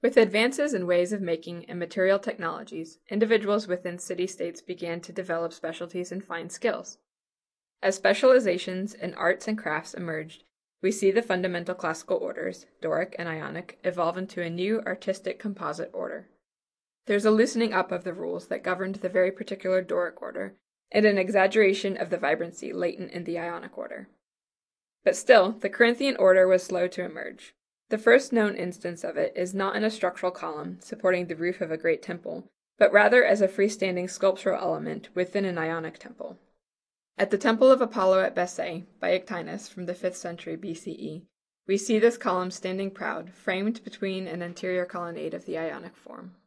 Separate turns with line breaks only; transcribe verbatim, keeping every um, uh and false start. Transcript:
With advances in ways of making and material technologies, individuals within city-states began to develop specialties and fine skills. As specializations in arts and crafts emerged, we see the fundamental classical orders, Doric and Ionic, evolve into a new artistic composite order. There's a loosening up of the rules that governed the very particular Doric order, and an exaggeration of the vibrancy latent in the Ionic order. But still, the Corinthian order was slow to emerge. The first known instance of it is not in a structural column supporting the roof of a great temple, but rather as a freestanding sculptural element within an Ionic temple. At the Temple of Apollo at Bessay, by Echinus from the fifth century B C E, we see this column standing proud, framed between an interior colonnade of the Ionic form.